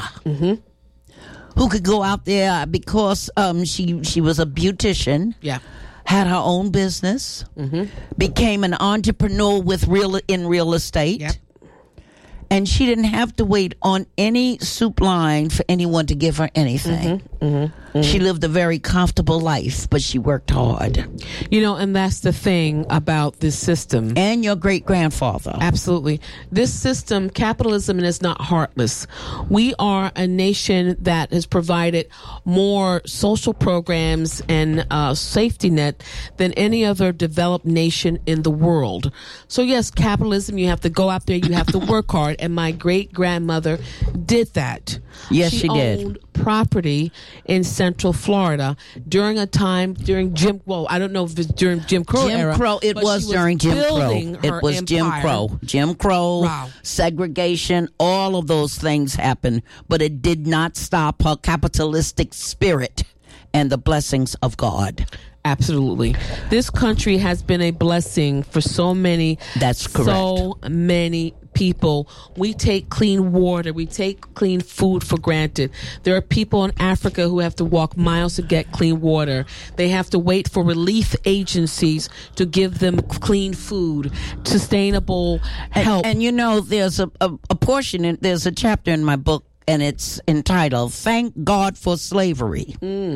who could go out there because she was a beautician. Yeah. Had her own business, became an entrepreneur in real estate. Yep. And she didn't have to wait on any soup line for anyone to give her anything. She lived a very comfortable life, but she worked hard. You know, and that's the thing about this system. And your great-grandfather. Absolutely. This system, capitalism, is not heartless. We are a nation that has provided more social programs and safety net than any other developed nation in the world. So yes, capitalism, you have to go out there, you have to work hard. And my great-grandmother did that. Yes, she did. She owned property in Central Florida during a time during Jim. Well, I don't know if it's during Jim Crow era. It was during Jim Crow. It was Jim Crow. Jim Crow, wow. Segregation, all of those things happened, but it did not stop her capitalistic spirit and the blessings of God. Absolutely. This country has been a blessing for so many. That's correct. So many people. We take clean water. We take clean food for granted. There are people in Africa who have to walk miles to get clean water. They have to wait for relief agencies to give them clean food, sustainable help. And you know, there's a portion, there's a chapter in my book, and it's entitled, Thank God for Slavery.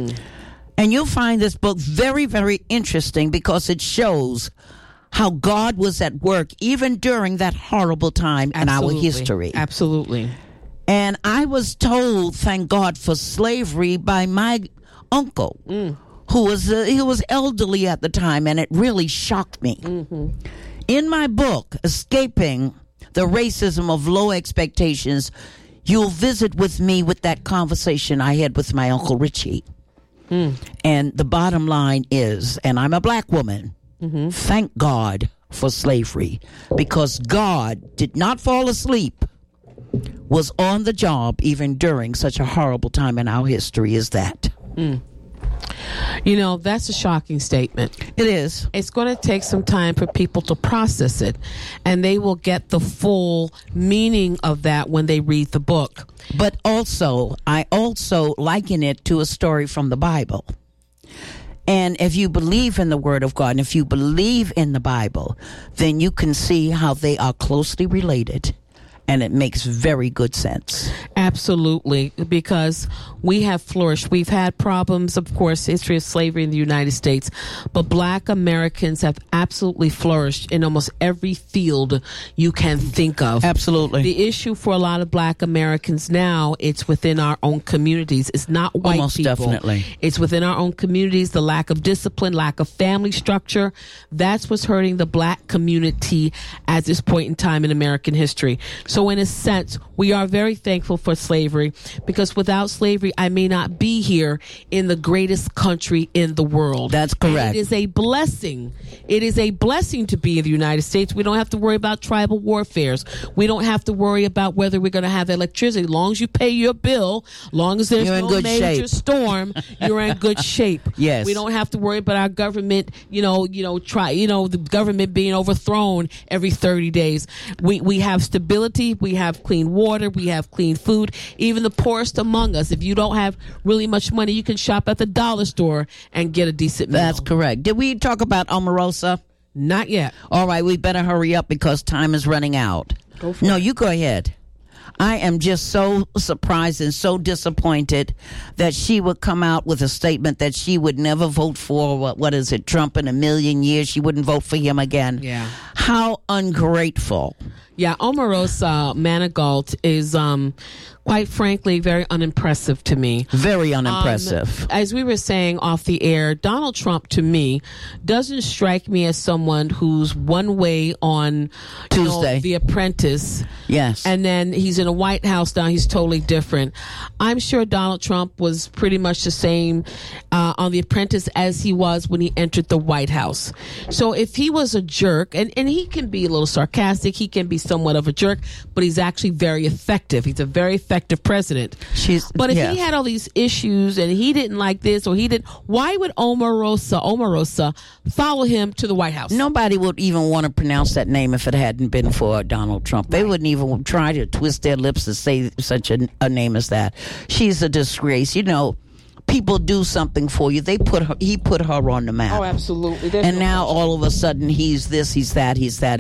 And you'll find this book very, very interesting, because it shows how God was at work even during that horrible time in our history. Absolutely. And I was told, thank God for slavery, by my uncle, who was elderly at the time, and it really shocked me. In my book, Escaping the Racism of Low Expectations, you'll visit with me with that conversation I had with my Uncle Richie. And the bottom line is, and I'm a black woman, thank God for slavery, because God did not fall asleep, was on the job even during such a horrible time in our history as that. You know, that's a shocking statement. It is. It's going to take some time for people to process it, and they will get the full meaning of that when they read the book. But also, I also liken it to a story from the Bible. And if you believe in the Word of God, and if you believe in the Bible, then you can see how they are closely related. And it makes very good sense. Absolutely, because we have flourished. We've had problems, of course, history of slavery in the United States, but Black Americans have absolutely flourished in almost every field you can think of. Absolutely. The issue for a lot of Black Americans now, it's within our own communities. It's not white Almost people. Definitely. It's within our own communities, the lack of discipline, lack of family structure. That's what's hurting the Black community at this point in time in American history. So in a sense, we are very thankful for slavery, because without slavery, I may not be here in the greatest country in the world. That's correct. And it is a blessing. It is a blessing to be in the United States. We don't have to worry about tribal warfares. We don't have to worry about whether we're going to have electricity. As long as you pay your bill, as long as there's no major storm, you're in good shape. Yes. We don't have to worry about our government, the government being overthrown every 30 days. We have stability. We have clean water. We have clean food. Even the poorest among us, if you don't have really much money, you can shop at the dollar store and get a decent meal. That's correct. Did we talk about Omarosa? Not yet. All right, we better hurry up because time is running out. Go for No, it. you go ahead. I am just so surprised and so disappointed that she would come out with a statement that she would never vote for, what is it, Trump in a million years. She wouldn't vote for him again. Yeah. How ungrateful. Yeah, Omarosa Manigault is, quite frankly, very unimpressive to me. Very unimpressive. As we were saying off the air, Donald Trump, to me, doesn't strike me as someone who's one way on Tuesday. The Apprentice. Yes. And then he's in a White House now. He's totally different. I'm sure Donald Trump was pretty much the same on The Apprentice as he was when he entered the White House. So if he was a jerk, and he can be a little sarcastic, he can be somewhat of a jerk, but he's actually very effective. He's a very effective president. But if he had all these issues and he didn't like this or he didn't, why would Omarosa follow him to the White House? Nobody would even want to pronounce that name if it hadn't been for Donald Trump. They wouldn't even try to twist their lips to say such a name as that. She's a disgrace. You know, people do something for you. He put her on the map. Oh, absolutely. And now all of a sudden he's this, he's that, he's that.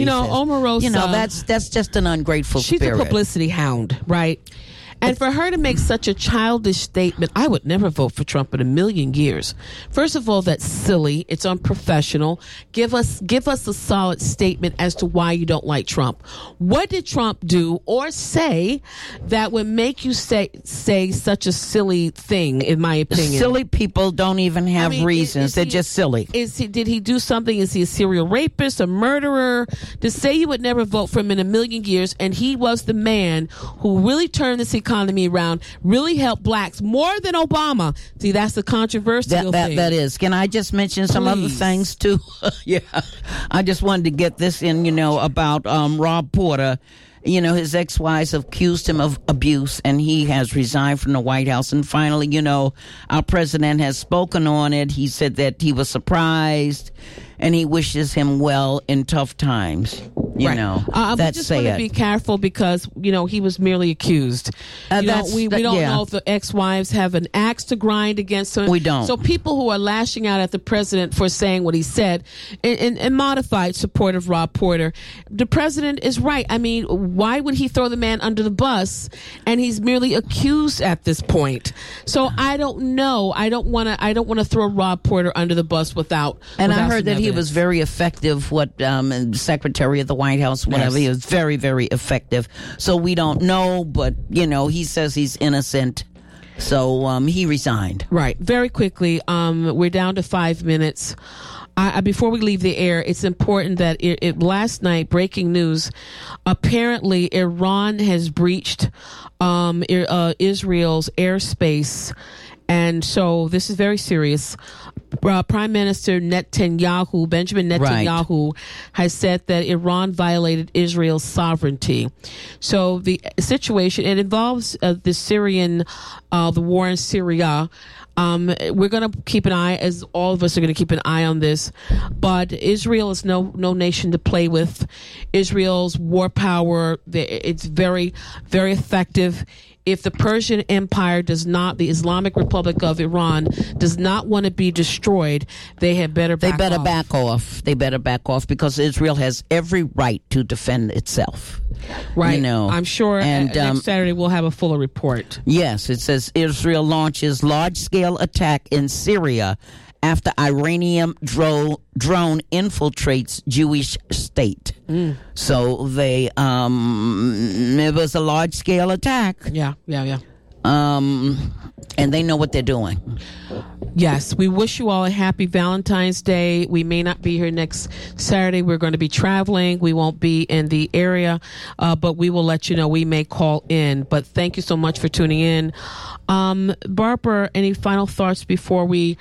Omarosa. That's just an ungrateful she's spirit. She's a publicity hound, right? And for her to make such a childish statement, I would never vote for Trump in a million years. First of all, that's silly. It's unprofessional. Give us a solid statement as to why you don't like Trump. What did Trump do or say that would make you say such a silly thing, in my opinion? Silly people don't even have reasons. They're just silly. Did he do something? Is he a serial rapist, a murderer? To say you would never vote for him in a million years, and he was the man who really turned this economy around, really helped blacks more than Obama. See, that's the controversial thing. That is. Can I just mention some other things too? Yeah. I just wanted to get this in, about Rob Porter. His ex-wives accused him of abuse, and he has resigned from the White House. And finally, our president has spoken on it. He said that he was surprised, and he wishes him well in tough times. We just want to be careful because, he was merely accused. We don't know if the ex-wives have an axe to grind against him. We don't. So people who are lashing out at the president for saying what he said in modified support of Rob Porter, the president is right. I mean, why would he throw the man under the bus? And he's merely accused at this point. So I don't know. I don't want to throw Rob Porter under the bus without. And I heard some that he evidence. was very effective. Secretary of the White House, whatever. Yes. He was very, very effective. So we don't know, but he says he's innocent. So he resigned. Right. Very quickly. We're down to 5 minutes. Before we leave the air, it's important that last night, breaking news, apparently Iran has breached Israel's airspace. And so this is very serious. Prime Minister Benjamin Netanyahu, has said that Iran violated Israel's sovereignty. So the situation, it involves the war in Syria. We're going to keep an eye, as all of us are going to keep an eye on this. But Israel is no nation to play with. Israel's war power, it's very, very effective if the Persian Empire the Islamic Republic of Iran does not want to be destroyed, they had better back off. They better back off because Israel has every right to defend itself. Right. You know, I'm sure next Saturday we'll have a fuller report. Yes, it says Israel launches large-scale attack in Syria after Iranian drone infiltrates Jewish state. So they it was a large-scale attack. Yeah. And they know what they're doing. Yes, we wish you all a happy Valentine's Day. We may not be here next Saturday. We're going to be traveling. We won't be in the area, but we will let you know. We may call in. But thank you so much for tuning in. Barbara, any final thoughts before we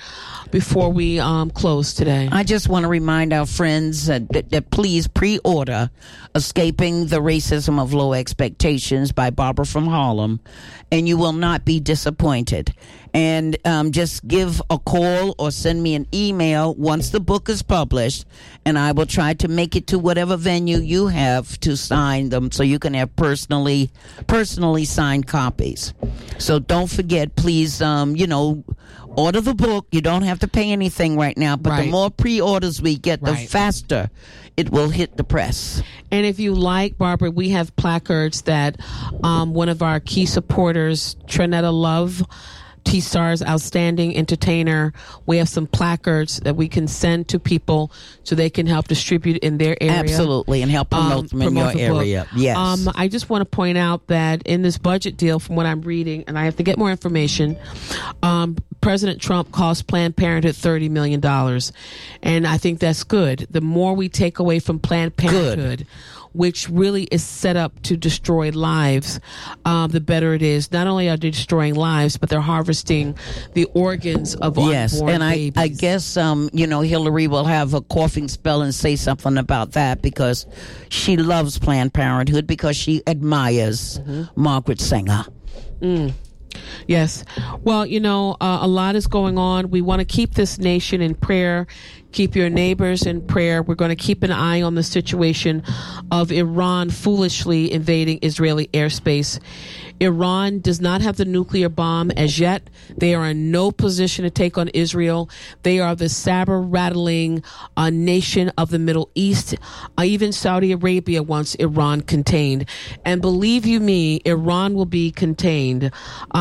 close today? I just want to remind our friends that please pre-order Escaping the Racism of Low Expectations by Barbara from Harlem, and you will not be disappointed. And just give a call or send me an email once the book is published, and I will try to make it to whatever venue you have to sign them so you can have personally signed copies. So don't forget, please, order the book. You don't have to pay anything right now, but the more pre-orders we get, the faster it will hit the press. And if you like, Barbara, we have placards that one of our key supporters, Trinetta Love, T-Star's outstanding entertainer, we have some placards that we can send to people so they can help distribute in their area. Absolutely, and help promote them in your area. Yes. I just want to point out that in this budget deal, from what I'm reading, and I have to get more information, President Trump cost Planned Parenthood $30 million. And I think that's good. The more we take away from Planned Parenthood, which really is set up to destroy lives, the better it is. Not only are they destroying lives, but they're harvesting the organs of unborn babies. I guess, Hillary will have a coughing spell and say something about that because she loves Planned Parenthood because she admires Margaret Sanger. Yes. Well, a lot is going on. We want to keep this nation in prayer. Keep your neighbors in prayer. We're going to keep an eye on the situation of Iran foolishly invading Israeli airspace. Iran does not have the nuclear bomb as yet. They are in no position to take on Israel. They are the saber-rattling nation of the Middle East. Even Saudi Arabia wants Iran contained. And believe you me, Iran will be contained.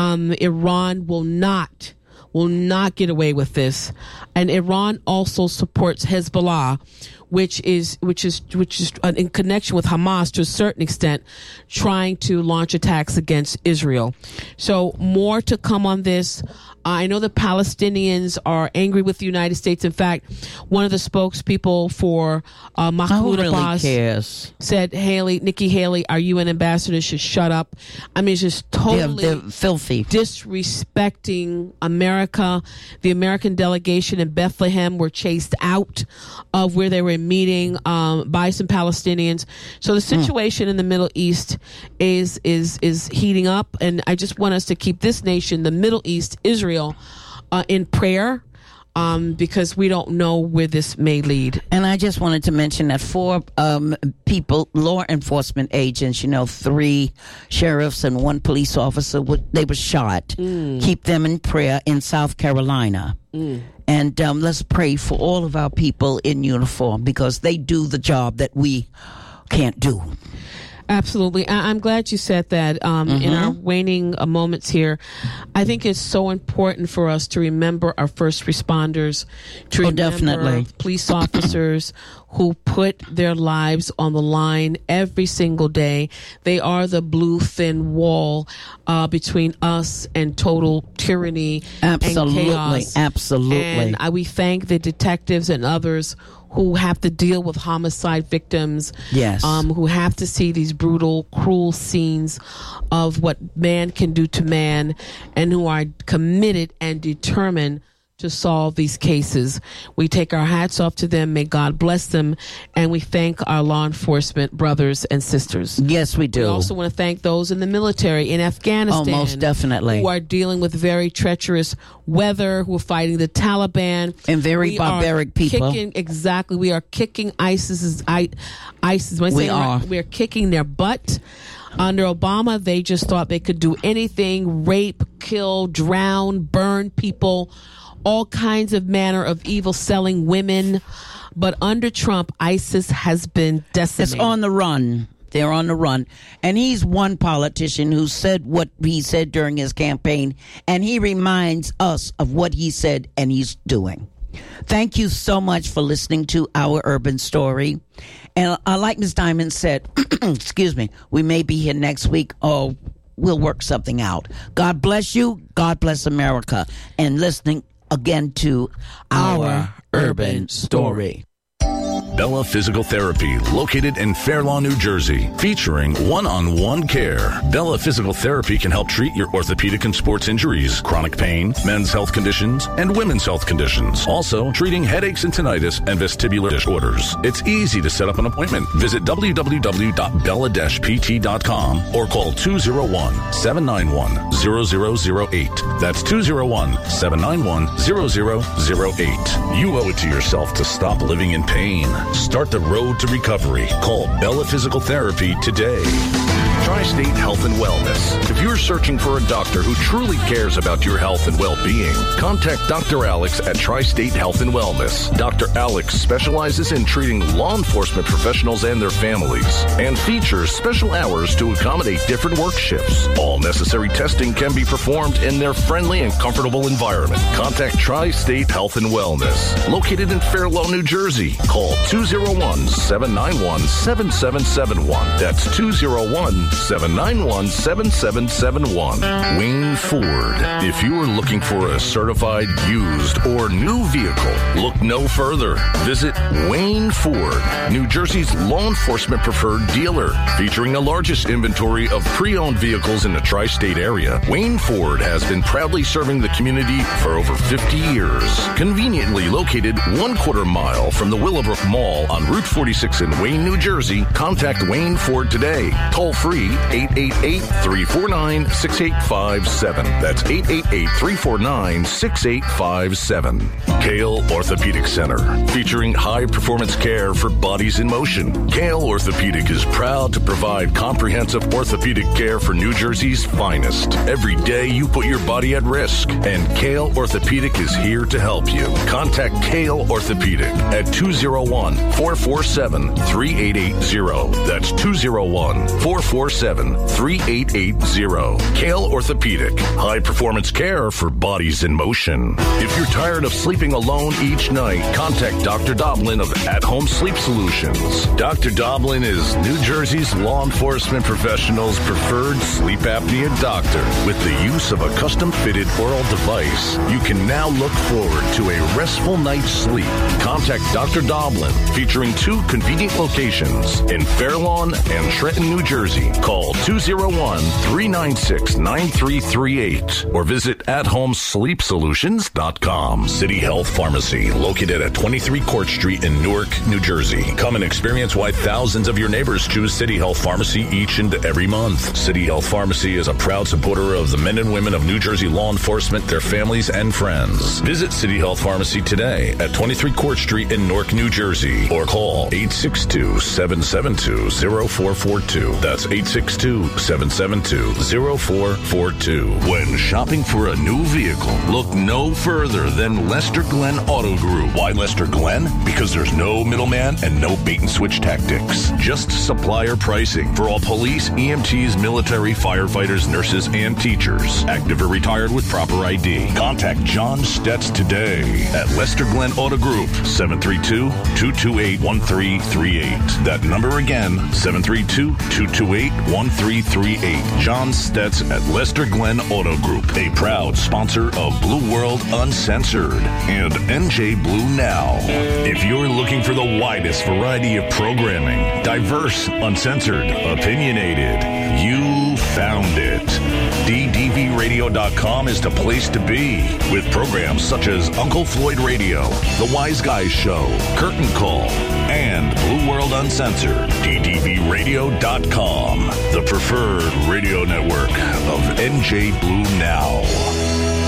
Iran will not get away with this. And Iran also supports Hezbollah, which is in connection with Hamas to a certain extent, trying to launch attacks against Israel. So more to come on this. I know the Palestinians are angry with the United States. In fact, one of the spokespeople for Mahmoud Abbas said, Nikki Haley, our UN ambassador, should shut up. I mean, it's just totally they're filthy, disrespecting America. The American delegation in Bethlehem were chased out of where they were meeting by some Palestinians. So the situation in the Middle East is heating up, and I just want us to keep this nation, the Middle East, Israel, in prayer, because we don't know where this may lead. And I just wanted to mention that 4 people, law enforcement agents, 3 sheriffs and 1 police officer, they were shot. Keep them in prayer in South Carolina. And let's pray for all of our people in uniform because they do the job that we can't do. Absolutely. I'm glad you said that. In our waning moments here, I think it's so important for us to remember our first responders, to remember police officers who put their lives on the line every single day. They are the blue thin wall between us and total tyranny and chaos. Absolutely. And we thank the detectives and others who have to deal with homicide victims, who have to see these brutal, cruel scenes of what man can do to man, and who are committed and determined to solve these cases. We take our hats off to them. May God bless them. And we thank our law enforcement brothers and sisters. Yes, we do. We also want to thank those in the military in Afghanistan. Oh, most definitely. Who are dealing with very treacherous weather, who are fighting the Taliban. And very barbaric people. We are kicking ISIS. When I say we are kicking their butt. Under Obama, they just thought they could do anything, rape, kill, drown, burn people, all kinds of manner of evil, selling women. But under Trump, ISIS has been decimated. It's on the run. They're on the run. And he's one politician who said what he said during his campaign, and he reminds us of what he said and he's doing. Thank you so much for listening to Our Urban Story. And like Ms. Diamond said, excuse me, we may be here next week or we'll work something out. God bless you. God bless America. And listening again to Our Urban Story. Bella Physical Therapy, located in Fair Lawn, New Jersey, featuring one-on-one care. Bella Physical Therapy can help treat your orthopedic and sports injuries, chronic pain, men's health conditions, and women's health conditions. Also, treating headaches and tinnitus and vestibular disorders. It's easy to set up an appointment. Visit www.bella-pt.com or call 201-791-0008. That's 201-791-0008. You owe it to yourself to stop living in pain. Start the road to recovery. Call Bella Physical Therapy today. Tri-State Health and Wellness. If you're searching for a doctor who truly cares about your health and well-being, contact Dr. Alex at Tri-State Health and Wellness. Dr. Alex specializes in treating law enforcement professionals and their families and features special hours to accommodate different work shifts. All necessary testing can be performed in their friendly and comfortable environment. Contact Tri-State Health and Wellness, located in Fair Lawn, New Jersey. Call 201-791-7771. That's 201-791-7771. Wayne Ford. If you are looking for a certified used or new vehicle, look no further. Visit Wayne Ford, New Jersey's law enforcement preferred dealer. Featuring the largest inventory of pre-owned vehicles in the tri-state area, Wayne Ford has been proudly serving the community for over 50 years. Conveniently located 1/4 mile from the Willowbrook Mall on Route 46 in Wayne, New Jersey, contact Wayne Ford today. Toll free 888-349-6857. That's 888-349-6857. Kale Orthopedic Center, featuring high-performance care for bodies in motion. Kale Orthopedic is proud to provide comprehensive orthopedic care for New Jersey's finest. Every day you put your body at risk, and Kale Orthopedic is here to help you. Contact Kale Orthopedic at 201-447-3880. That's 201-447-3880. Kale Orthopedic, high-performance care for bodies in motion. If you're tired of sleeping alone each night, contact Dr. Doblin of At Home Sleep Solutions. Dr. Doblin is New Jersey's law enforcement professionals' preferred sleep apnea doctor. With the use of a custom-fitted oral device, you can now look forward to a restful night's sleep. Contact Dr. Doblin, featuring 2 convenient locations in Fair Lawn and Trenton, New Jersey. Call 201-396-9338 or visit athomesleepsolutions.com. City Health Pharmacy, located at 23 Court Street in Newark, New Jersey. Come and experience why thousands of your neighbors choose City Health Pharmacy each and every month. City Health Pharmacy is a proud supporter of the men and women of New Jersey law enforcement, their families, and friends. Visit City Health Pharmacy today at 23 Court Street in Newark, New Jersey, or call 862-772-0442. That's 862-772-0442. When shopping for a new vehicle, look no further than Lester Glenn Auto Group. Why Lester Glenn? Because there's no middleman and no bait and switch tactics. Just supplier pricing for all police, EMTs, military, firefighters, nurses, and teachers. Active or retired with proper ID. Contact John Stetz today at Lester Glenn Auto Group, 732-228-1338. That number again, 732-228-1338. John Stetz at Lester Glenn Auto Group, a proud sponsor of Blue World Uncensored and NJ Blue Now. If you're looking for the widest variety of programming, diverse, uncensored, opinionated, you found it. DDVRadio.com is the place to be, with programs such as Uncle Floyd Radio, The Wise Guys Show, Curtain Call, and Blue World Uncensored. DDVRadio.com, the preferred radio network of NJ Blue Now.